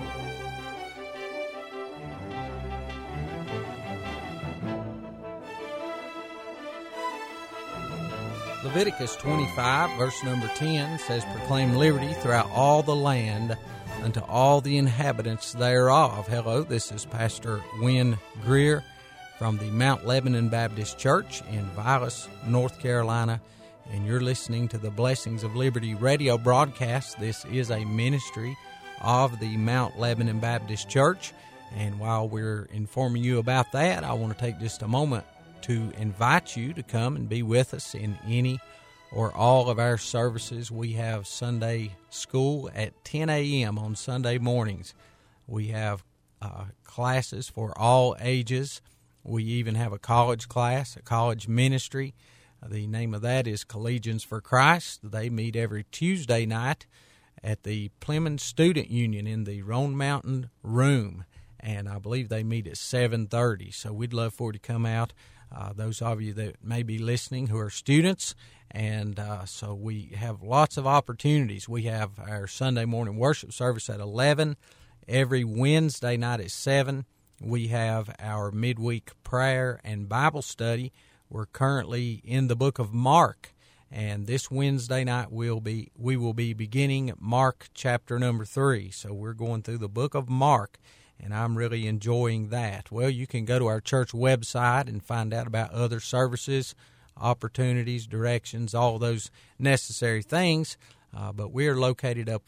Leviticus 25, verse number 10 says, "Proclaim liberty throughout all the land unto all the inhabitants thereof." Hello, this is Pastor Wynn Greer from the Mount Lebanon Baptist Church in Vilas, North Carolina, and you're listening to the Blessings of Liberty radio broadcast. This is a ministry of the Mount Lebanon Baptist Church, and while we're informing you about that, I want to take just a moment to invite you to come and be with us in any or all of our services. We have Sunday school at 10 a.m. on Sunday mornings. We have classes for all ages. We even have a college class, a college ministry. The name of that is Collegians for Christ. They meet every Tuesday night at the Plymouth Student Union in the Roan Mountain Room, and I believe they meet at 7:30. So we'd love for you to come out. Those of you that may be listening who are students, and so we have lots of opportunities. We have our Sunday morning worship service at 11, every Wednesday night at 7. We have our midweek prayer and Bible study. We're currently in the book of Mark, and this Wednesday night we will be beginning Mark chapter number 3. So we're going through the book of Mark, and I'm really enjoying that. Well, you can go to our church website and find out about other services, opportunities, directions, all those necessary things. But we're located on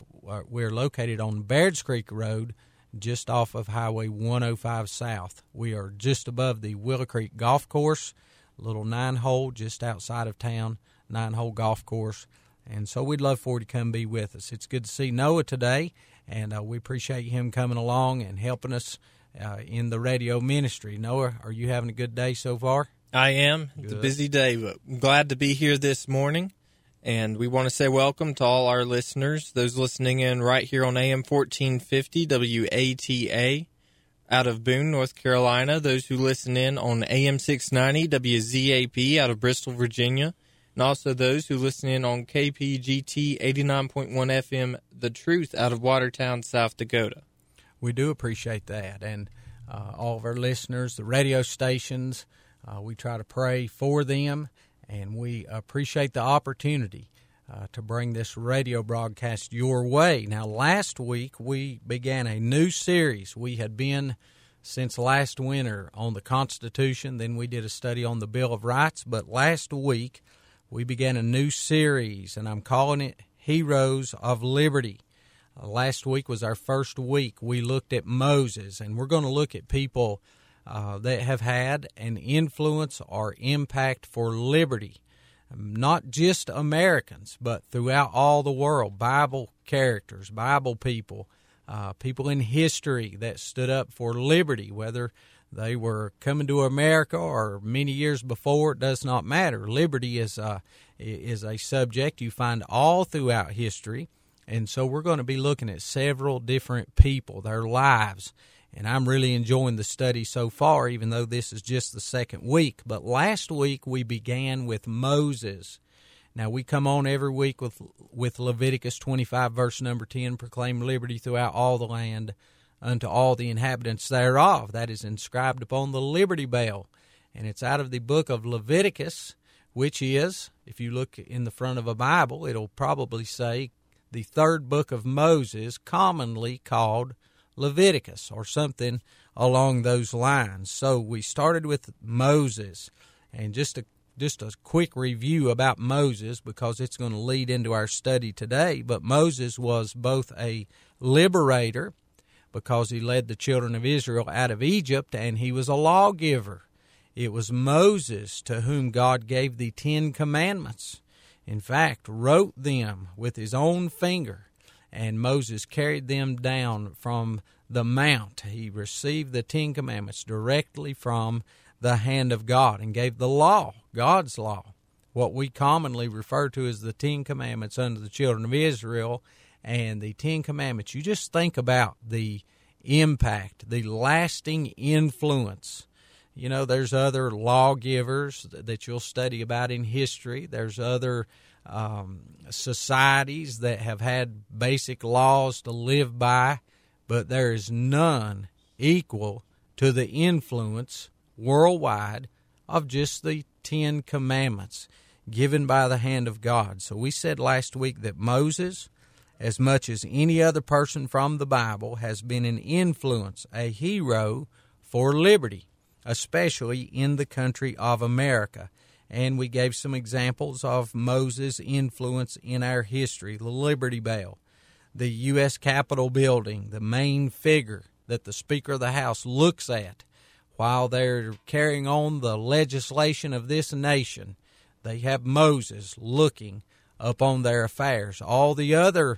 Bairds Creek Road, just off of Highway 105 South. We are just above the Willow Creek Golf Course, a little 9-hole just outside of town, 9-hole golf course. And so we'd love for you to come be with us. It's good to see Noah today, and we appreciate him coming along and helping us in the radio ministry. Noah, are you having a good day so far? I am. Good. It's a busy day, but I'm glad to be here this morning. And we want to say welcome to all our listeners, those listening in right here on AM 1450 WATA out of Boone, North Carolina, those who listen in on AM 690 WZAP out of Bristol, Virginia, and also those who listen in on KPGT 89.1 FM, The Truth, out of Watertown, South Dakota. We do appreciate that. And all of our listeners, the radio stations, we try to pray for them, and we appreciate the opportunity to bring this radio broadcast your way. Now, last week we began a new series. We had been since last winter on the Constitution, then we did a study on the Bill of Rights, but last week we began a new series, and I'm calling it Heroes of Liberty. Last week was our first week. We looked at Moses, and we're going to look at people that have had an influence or impact for liberty, not just Americans, but throughout all the world. Bible characters, Bible people, people in history that stood up for liberty, whether they were coming to America or many years before, it does not matter. Liberty is a subject you find all throughout history, and so we're going to be looking at several different people, their lives, and I'm really enjoying the study so far, even though this is just the second week. But last week we began with Moses. Now, we come on every week with Leviticus 25, verse number 10, "Proclaim liberty throughout all the land unto all the inhabitants thereof." That is inscribed upon the Liberty Bell. And it's out of the book of Leviticus, which is, if you look in the front of a Bible, it'll probably say the third book of Moses, commonly called Leviticus, or something along those lines. So we started with Moses, and just a quick review about Moses, because it's going to lead into our study today. But Moses was both a liberator, because he led the children of Israel out of Egypt, and he was a lawgiver. It was Moses to whom God gave the 10 Commandments. In fact, wrote them with his own finger, and Moses carried them down from the mount. He received the 10 Commandments directly from the hand of God and gave the law, God's law, what we commonly refer to as the 10 Commandments unto the children of Israel. And the 10 Commandments, you just think about the impact, the lasting influence. You know, there's other lawgivers that you'll study about in history. There's other societies that have had basic laws to live by, but there is none equal to the influence worldwide of just the 10 Commandments given by the hand of God. So we said last week that Moses, as much as any other person from the Bible, has been an influence, a hero for liberty, especially in the country of America. And we gave some examples of Moses' influence in our history: the Liberty Bell, the U.S. Capitol building, the main figure that the Speaker of the House looks at while they're carrying on the legislation of this nation. They have Moses looking upon their affairs. All the other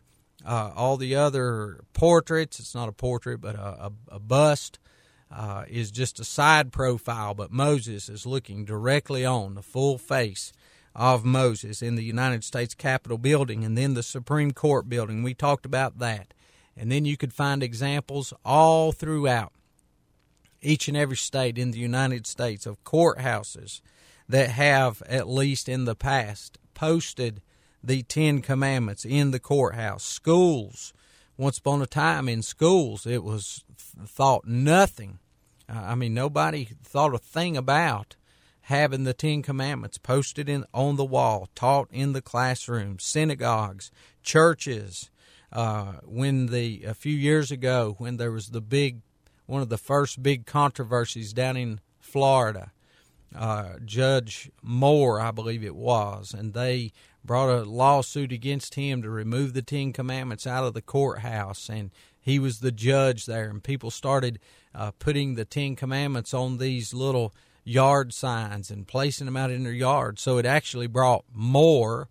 portraits, it's not a portrait, but a bust, is just a side profile, but Moses is looking directly on the full face of Moses in the United States Capitol building, and then the Supreme Court building. We talked about that. And then you could find examples all throughout each and every state in the United States of courthouses that have, at least in the past, posted the 10 Commandments in the courthouse. Schools, once upon a time in schools, it was thought nothing. Nobody thought a thing about having the 10 Commandments posted on the wall, taught in the classrooms, synagogues, churches. A few years ago, when there was one of the first big controversies down in Florida, Judge Moore, I believe it was, and they brought a lawsuit against him to remove the 10 Commandments out of the courthouse, and he was the judge there, and people started putting the 10 Commandments on these little yard signs and placing them out in their yard. So it actually brought more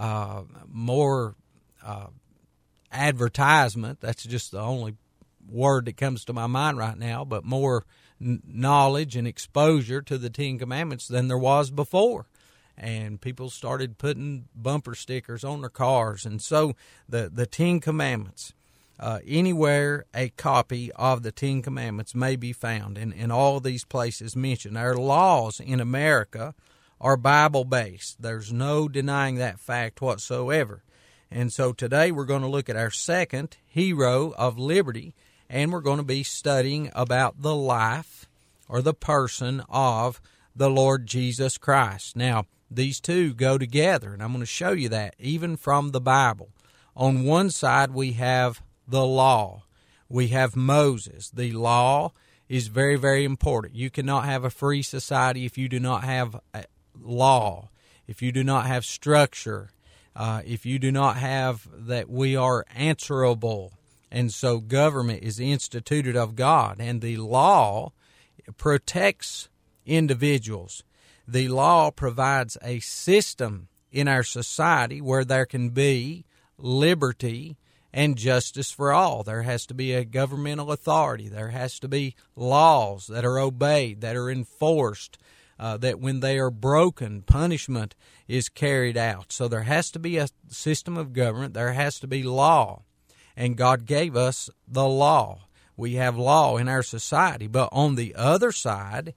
advertisement. That's just the only word that comes to my mind right now, but more knowledge and exposure to the 10 Commandments than there was before. And people started putting bumper stickers on their cars. And so the 10 Commandments, anywhere a copy of the 10 Commandments may be found in all these places mentioned. Our laws in America are Bible-based. There's no denying that fact whatsoever. And so today we're going to look at our second hero of liberty, and we're going to be studying about the life or the person of the Lord Jesus Christ. Now, these two go together, and I'm going to show you that even from the Bible. On one side, we have the law. We have Moses. The law is very, very important. You cannot have a free society if you do not have a law, if you do not have structure, if you do not have that we are answerable. And so government is instituted of God, and the law protects individuals. The law provides a system in our society where there can be liberty and justice for all. There has to be a governmental authority. There has to be laws that are obeyed, that are enforced, that when they are broken, punishment is carried out. So there has to be a system of government. There has to be law. And God gave us the law. We have law in our society. But on the other side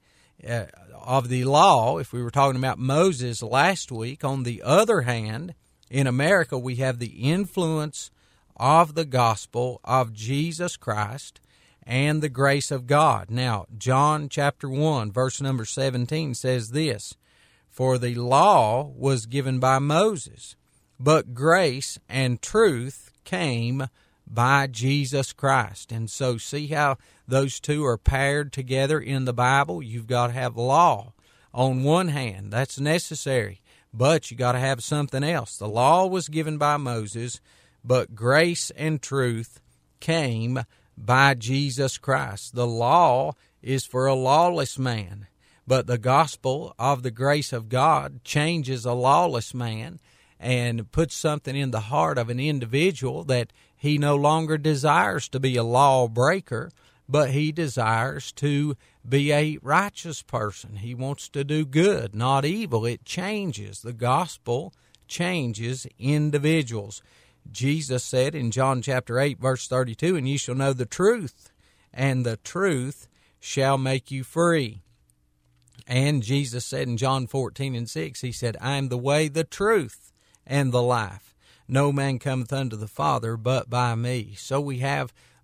of the law, if we were talking about Moses last week, on the other hand, in America, we have the influence of the gospel of Jesus Christ and the grace of God. Now, John chapter 1, verse number 17 says this: "For the law was given by Moses, but grace and truth came by Jesus Christ." And so see how those two are paired together in the Bible? You've got to have law on one hand. That's necessary. But you got to have something else. The law was given by Moses, but grace and truth came by Jesus Christ. The law is for a lawless man, but the gospel of the grace of God changes a lawless man and puts something in the heart of an individual that he no longer desires to be a lawbreaker, but he desires to be a righteous person. He wants to do good, not evil. It changes. The gospel changes individuals. Jesus said in John chapter 8, verse 32, "And ye shall know the truth, and the truth shall make you free." And Jesus said in John 14 and 6, he said, "I am the way, the truth, and the life. No man cometh unto the Father but by me." So we have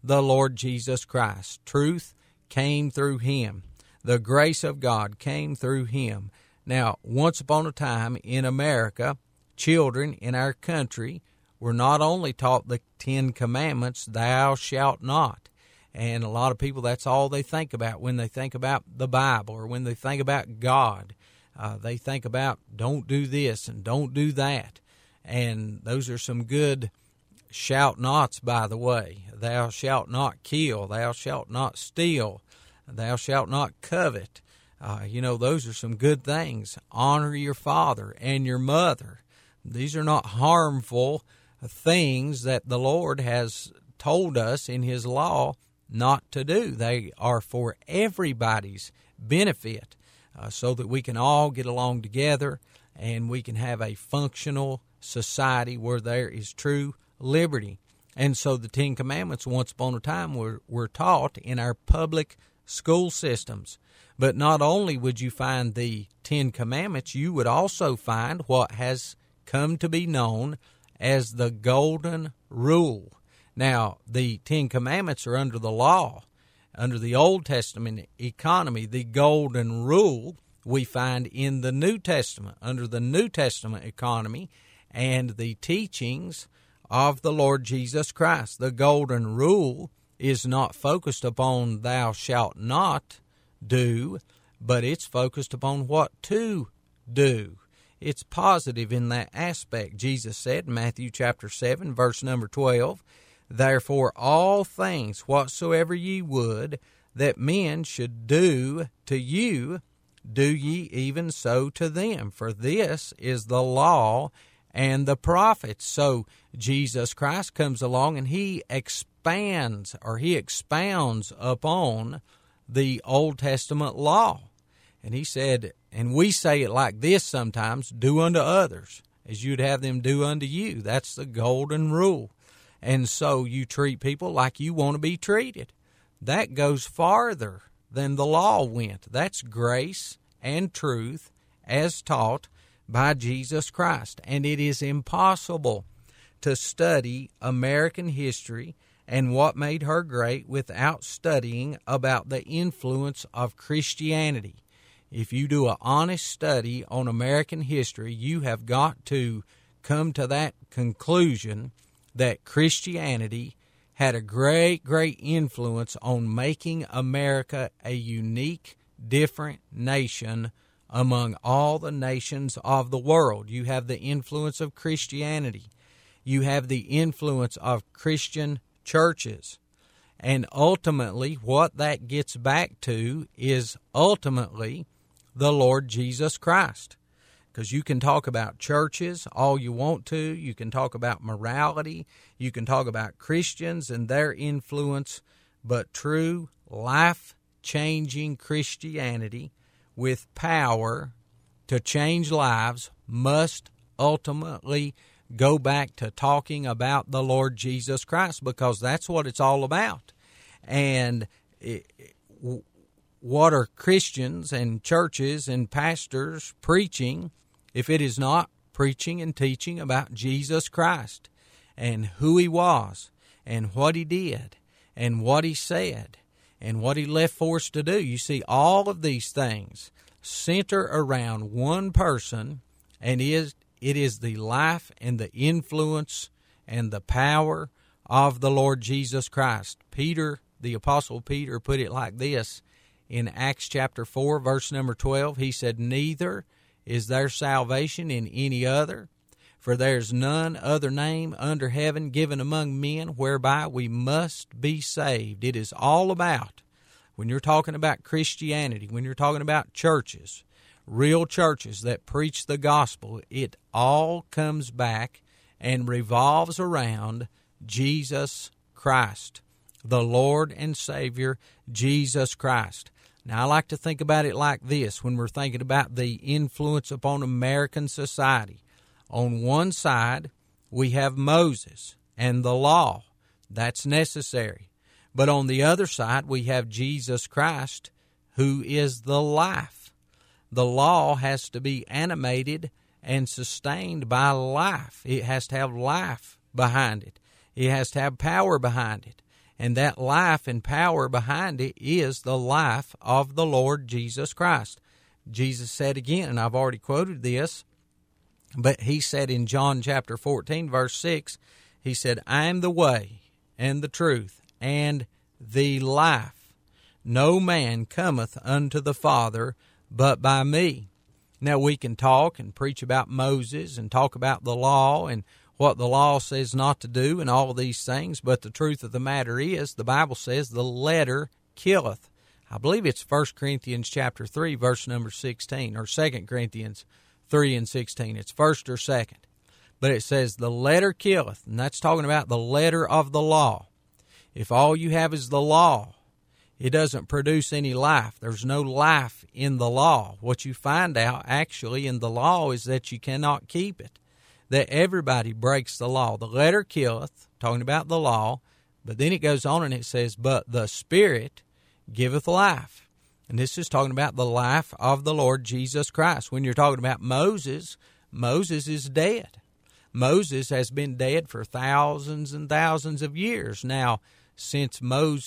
the Lord Jesus Christ. Truth came through him. The grace of God came through him. Now, once upon a time in America, children in our country were not only taught the 10 Commandments, thou shalt not. And a lot of people, that's all they think about when they think about the Bible or when they think about God. They think about don't do this and don't do that. And those are some good shout nots, by the way. Thou shalt not kill. Thou shalt not steal. Thou shalt not covet. Those are some good things. Honor your father and your mother. These are not harmful things that the Lord has told us in his law not to do. They are for everybody's benefit, so that we can all get along together and we can have a functional society where there is true liberty. And so the 10 Commandments once upon a time were taught in our public school systems. But not only would you find the 10 Commandments, you would also find what has come to be known as the Golden Rule. Now, the 10 Commandments are under the law. Under the Old Testament economy, the Golden Rule we find in the New Testament, under the New Testament economy and the teachings of the Lord Jesus Christ. The Golden Rule is not focused upon thou shalt not do, but it's focused upon what to do. It's positive in that aspect. Jesus said in Matthew chapter 7, verse number 12, therefore all things whatsoever ye would that men should do to you, do ye even so to them. For this is the law and the prophets. So Jesus Christ comes along and he expounds upon the Old Testament law. And he said, and we say it like this sometimes, do unto others as you'd have them do unto you. That's the Golden Rule. And so you treat people like you want to be treated. That goes farther than the law went. That's grace and truth as taught by Jesus Christ. And it is impossible to study American history and what made her great without studying about the influence of Christianity. If you do an honest study on American history, you have got to come to that conclusion that Christianity had a great, great influence on making America a unique, different nation among all the nations of the world. You have the influence of Christianity. You have the influence of Christian churches. And ultimately, what that gets back to is ultimately the Lord Jesus Christ. Because you can talk about churches all you want to. You can talk about morality. You can talk about Christians and their influence. But true, life-changing Christianity with power to change lives must ultimately go back to talking about the Lord Jesus Christ, because that's what it's all about. And what are Christians and churches and pastors preaching if it is not preaching and teaching about Jesus Christ and who he was and what he did and what he said and what he left for us to do? You see, all of these things center around one person, and it is the life and the influence and the power of the Lord Jesus Christ. Peter, the Apostle Peter, put it like this in Acts chapter 4, verse number 12. He said, neither is there salvation in any other, for there is none other name under heaven given among men whereby we must be saved. It is all about, when you're talking about Christianity, when you're talking about churches, real churches that preach the gospel, it all comes back and revolves around Jesus Christ, the Lord and Savior, Jesus Christ. Now, I like to think about it like this when we're thinking about the influence upon American society. On one side, we have Moses and the law. That's necessary. But on the other side, we have Jesus Christ, who is the life. The law has to be animated and sustained by life. It has to have life behind it. It has to have power behind it. And that life and power behind it is the life of the Lord Jesus Christ. Jesus said again, and I've already quoted this, but he said in John chapter 14, verse 6, he said, I am the way and the truth and the life. No man cometh unto the Father but by me. Now we can talk and preach about Moses and talk about the law and what the law says not to do and all of these things, but the truth of the matter is the Bible says the letter killeth. I believe it's 1 Corinthians chapter 3, verse number 16, or 2 Corinthians 3 and 16. It's first or second. But it says the letter killeth, and that's talking about the letter of the law. If all you have is the law, it doesn't produce any life. There's no life in the law. What you find out actually in the law is that you cannot keep it, that everybody breaks the law. The letter killeth, talking about the law, but then it goes on and it says, but the Spirit giveth life. And this is talking about the life of the Lord Jesus Christ. When you're talking about Moses, Moses is dead. Moses has been dead for thousands and thousands of years. Now, since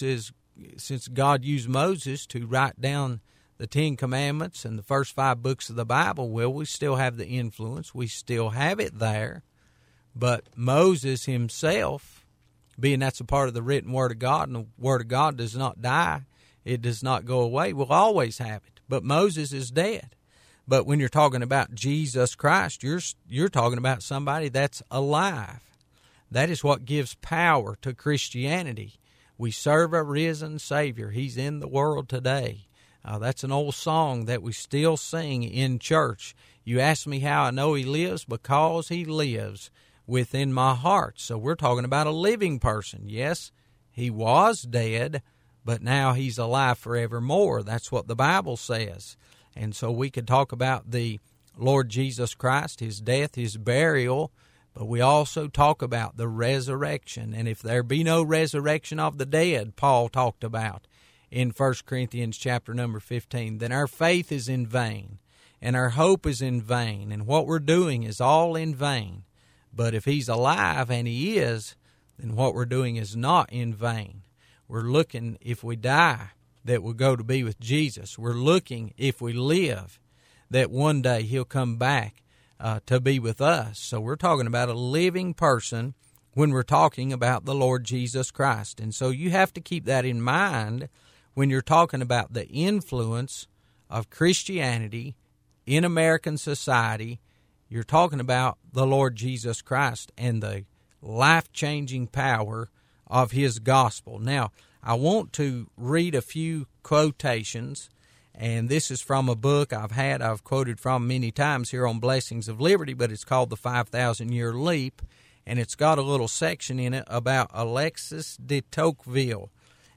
God used Moses to write down the Ten Commandments and the first 5 books of the Bible, well, we still have the influence. We still have it there. But Moses himself, being that's a part of the written Word of God, and the Word of God does not die, it does not go away, we'll always have it. But Moses is dead. But when you're talking about Jesus Christ, you're talking about somebody that's alive. That is what gives power to Christianity. We serve a risen Savior. He's in the world today. That's an old song that we still sing in church. You ask me how I know He lives, because He lives within my heart. So we're talking about a living person. Yes, He was dead, but now He's alive forevermore. That's what the Bible says. And so we could talk about the Lord Jesus Christ, His death, His burial, but we also talk about the resurrection. And if there be no resurrection of the dead, Paul talked about in 1 Corinthians chapter number 15, then our faith is in vain, and our hope is in vain, and what we're doing is all in vain. But if He's alive, and He is, then what we're doing is not in vain. We're looking, if we die, that we'll go to be with Jesus. We're looking, if we live, that one day He'll come back to be with us. So we're talking about a living person when we're talking about the Lord Jesus Christ. And so you have to keep that in mind when you're talking about the influence of Christianity in American society. You're talking about the Lord Jesus Christ and the life-changing power of His gospel. Now, I want to read a few quotations, and this is from a book I've quoted from many times here on Blessings of Liberty, but it's called The 5,000-Year Leap, and it's got a little section in it about Alexis de Tocqueville.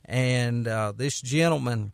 And this gentleman,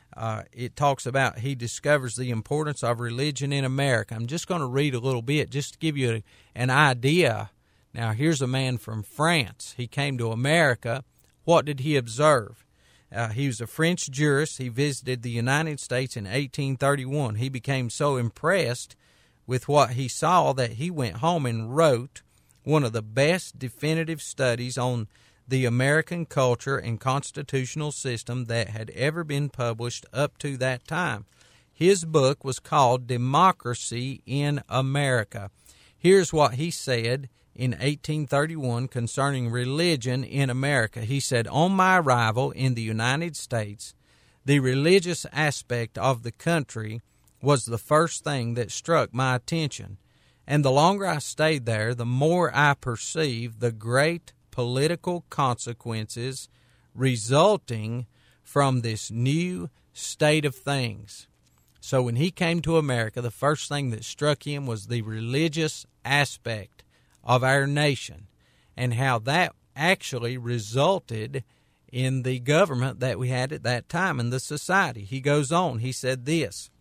it talks about he discovers the importance of religion in America. I'm just going to read a little bit just to give you an idea. Now, here's a man from France. He came to America. What did he observe? He was a French jurist. He visited the United States in 1831. He became so impressed with what he saw that he went home and wrote one of the best definitive studies on the American culture and constitutional system that had ever been published up to that time. His book was called Democracy in America. Here's what he said in 1831 concerning religion in America. He said, on my arrival in the United States, the religious aspect of the country was the first thing that struck my attention. And the longer I stayed there, the more I perceived the great political consequences resulting from this new state of things. So when he came to America, the first thing that struck him was the religious aspect of our nation and how that actually resulted in the government that we had at that time in the society. He goes on, he said this.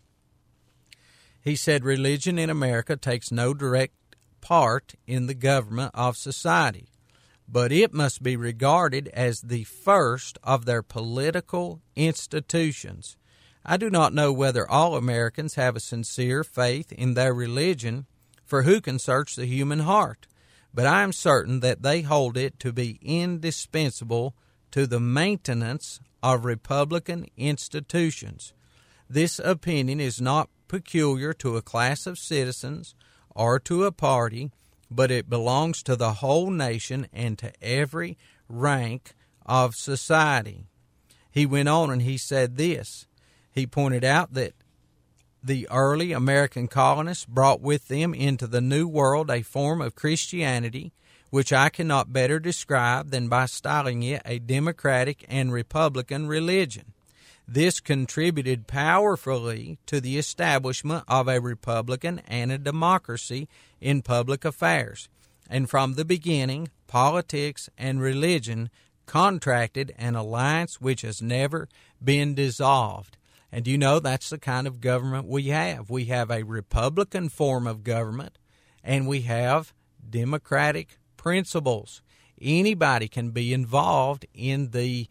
He said, religion in America takes no direct part in the government of society, but it must be regarded as the first of their political institutions. I do not know whether all Americans have a sincere faith in their religion, for who can search the human heart? But I am certain that they hold it to be indispensable to the maintenance of Republican institutions. This opinion is not peculiar to a class of citizens or to a party, but it belongs to the whole nation and to every rank of society. He went on and he said this. He pointed out that the early American colonists brought with them into the New World a form of Christianity which I cannot better describe than by styling it a democratic and republican religion. This contributed powerfully to the establishment of a republican and a democracy in public affairs, and from the beginning, politics and religion contracted an alliance which has never been dissolved. And you know, that's the kind of government we have. We have a republican form of government, and we have democratic principles. Anybody can be involved in the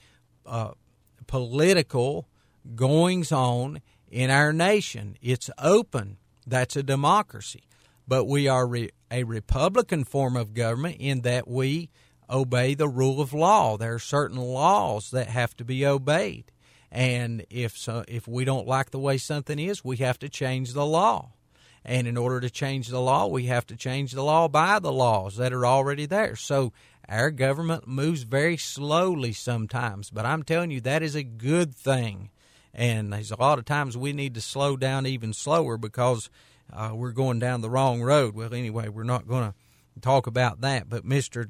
political goings-on in our nation. It's open. That's a democracy. But we are a republican form of government in that we obey the rule of law. There are certain laws that have to be obeyed. And if we don't like the way something is, we have to change the law. And in order to change the law, we have to change the law by the laws that are already there. So our government moves very slowly sometimes, but I'm telling you, that is a good thing. And there's a lot of times we need to slow down even slower because we're going down the wrong road. Well, anyway, we're not going to talk about that. But Mr.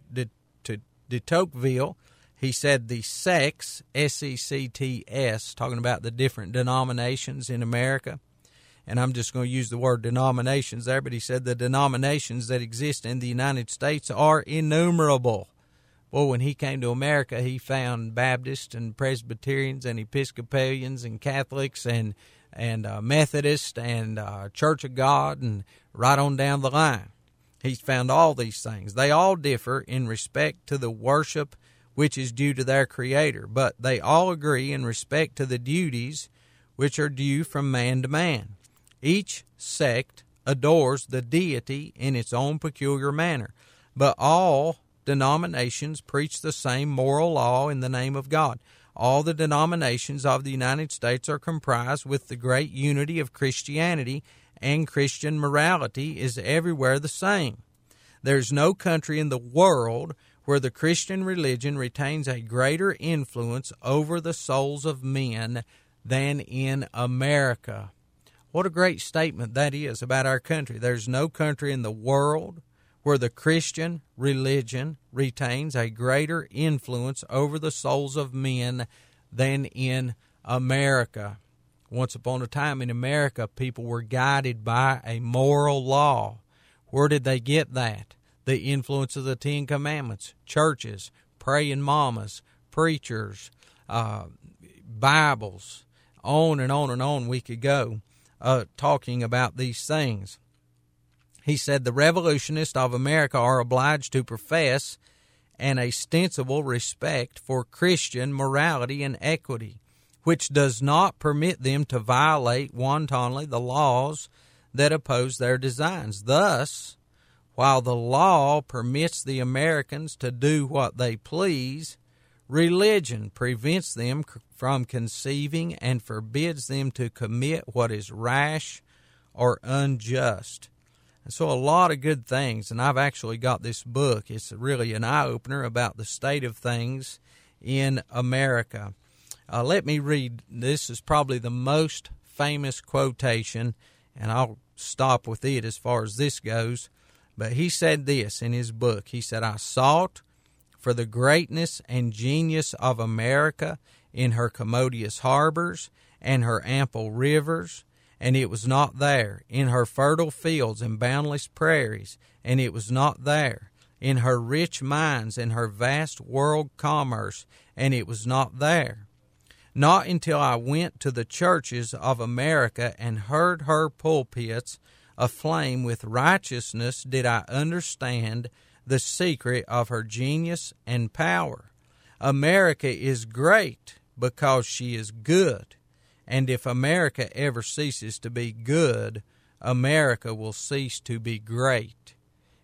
de Tocqueville, he said the sects, S-E-C-T-S, talking about the different denominations in America, and I'm just going to use the word denominations there, but he said the denominations that exist in the United States are innumerable. Well, when he came to America, he found Baptists and Presbyterians and Episcopalians and Catholics and Methodists and Church of God and right on down the line. He's found all these things. They all differ in respect to the worship which is due to their Creator, but they all agree in respect to the duties which are due from man to man. Each sect adores the deity in its own peculiar manner, but all denominations preach the same moral law in the name of God. All the denominations of the United States are comprised with the great unity of Christianity, and Christian morality is everywhere the same. There's no country in the world where the Christian religion retains a greater influence over the souls of men than in America. What a great statement that is about our country. There's no country in the world where the Christian religion retains a greater influence over the souls of men than in America. Once upon a time in America, people were guided by a moral law. Where did they get that? The influence of the Ten Commandments, churches, praying mamas, preachers, Bibles, on and on and on we could go. Talking about these things. He said the revolutionists of America are obliged to profess an ostensible respect for Christian morality and equity, which does not permit them to violate wantonly the laws that oppose their designs. Thus, while the law permits the Americans to do what they please, religion prevents them from conceiving and forbids them to commit what is rash or unjust. And so a lot of good things, and I've actually got this book. It's really an eye-opener about the state of things in America. Let me read. This is probably the most famous quotation, and I'll stop with it as far as this goes. But he said this in his book. He said, I sought for the greatness and genius of America in her commodious harbors and her ample rivers, and it was not there. In her fertile fields and boundless prairies, and it was not there. In her rich mines and her vast world commerce, and it was not there. Not until I went to the churches of America and heard her pulpits aflame with righteousness did I understand the secret of her genius and power. America is great because she is good, and if America ever ceases to be good, America will cease to be great.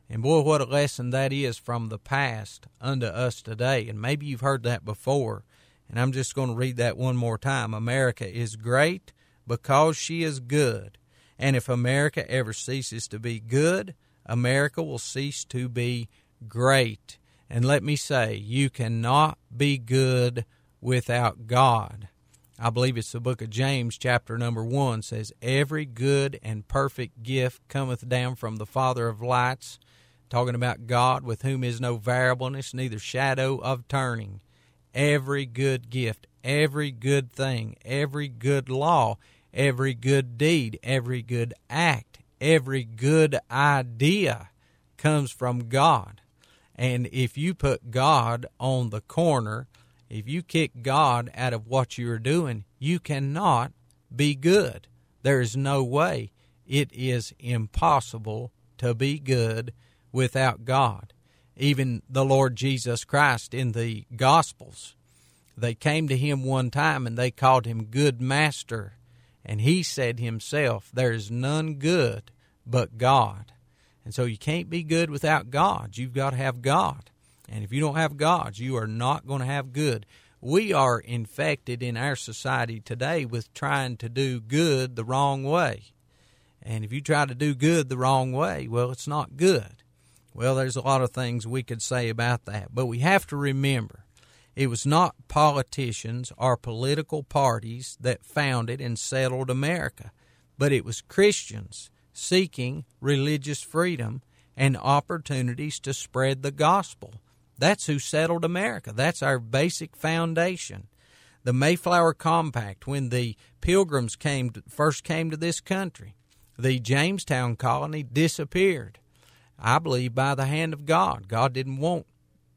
And boy, what a lesson that is from the past unto us today. And maybe you've heard that before, and I'm just going to read that one more time. America is great because she is good. And if America ever ceases to be good, America will cease to be great. And let me say, you cannot be good without God. I believe it's the book of James, chapter number 1, says, every good and perfect gift cometh down from the Father of lights, talking about God, with whom is no variableness, neither shadow of turning. Every good gift, every good thing, every good law, every good deed, every good act, every good idea comes from God. And if you put God on the corner, if you kick God out of what you're doing, you cannot be good. There is no way. It is impossible to be good without God. Even the Lord Jesus Christ in the Gospels, they came to him one time and they called him Good Master. And he said himself, there is none good but God. And so you can't be good without God. You've got to have God. And if you don't have God, you are not going to have good. We are infected in our society today with trying to do good the wrong way. And if you try to do good the wrong way, well, it's not good. Well, there's a lot of things we could say about that. But we have to remember, it was not politicians or political parties that founded and settled America, but it was Christians seeking religious freedom and opportunities to spread the gospel. That's who settled America. That's our basic foundation. The Mayflower Compact, when the Pilgrims first came to this country, the Jamestown colony disappeared, I believe, by the hand of God. God didn't want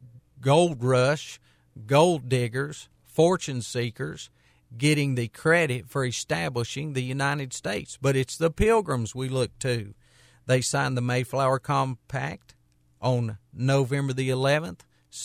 gold rush, gold diggers, fortune seekers getting the credit for establishing the United States. But it's the Pilgrims we look to. They signed the Mayflower Compact on November the 11th,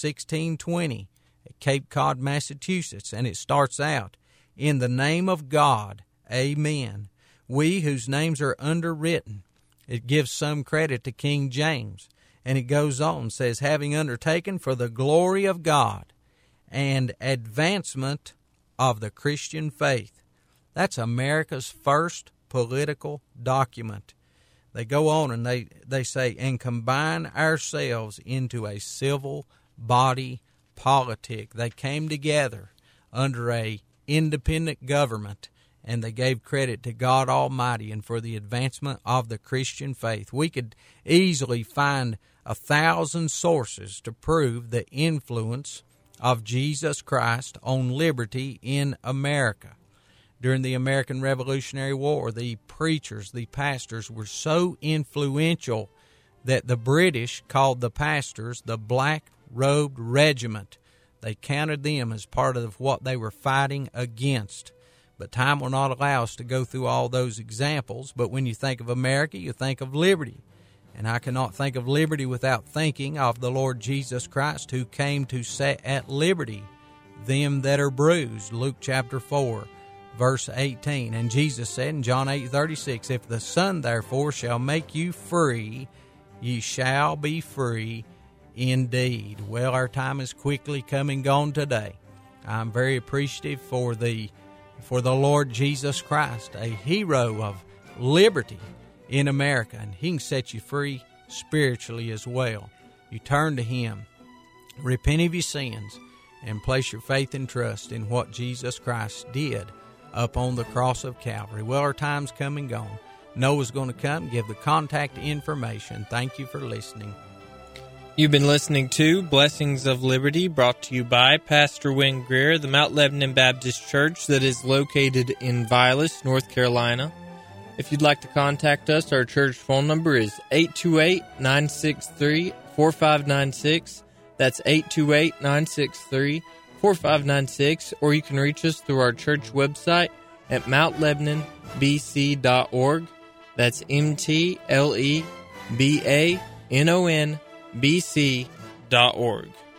1620, at Cape Cod, Massachusetts. And it starts out, in the name of God, amen. We whose names are underwritten. It gives some credit to King James. And it goes on, says, having undertaken for the glory of God and advancement of the Christian faith. That's America's first political document. They go on and they say, and combine ourselves into a civil body politic. They came together under a independent government, and they gave credit to God Almighty and for the advancement of the Christian faith. We could easily find 1,000 sources to prove the influence of Jesus Christ on liberty in America. During the American Revolutionary War, the preachers, the pastors were so influential that the British called the pastors the Black-Robed Regiment. They counted them as part of what they were fighting against. But time will not allow us to go through all those examples. But when you think of America, you think of liberty. And I cannot think of liberty without thinking of the Lord Jesus Christ, who came to set at liberty them that are bruised. Luke chapter 4, verse 18. And Jesus said in John 8:36, if the Son therefore shall make you free, ye shall be free indeed. Well, our time is quickly coming gone today. I'm very appreciative for the Lord Jesus Christ, a hero of liberty in America, and he can set you free spiritually as well. You turn to him, repent of your sins, and place your faith and trust in what Jesus Christ did up on the cross of Calvary. Well, our time's come and gone. Noah's going to come, give the contact information. Thank you for listening. You've been listening to Blessings of Liberty, brought to you by Pastor Wayne Greer, the Mount Lebanon Baptist Church that is located in Vilas, North Carolina. If you'd like to contact us, our church phone number is 828-963-4596. That's 828-963-4596. Or you can reach us through our church website at mountlebanonbc.org. That's MTLEBANONBC.org.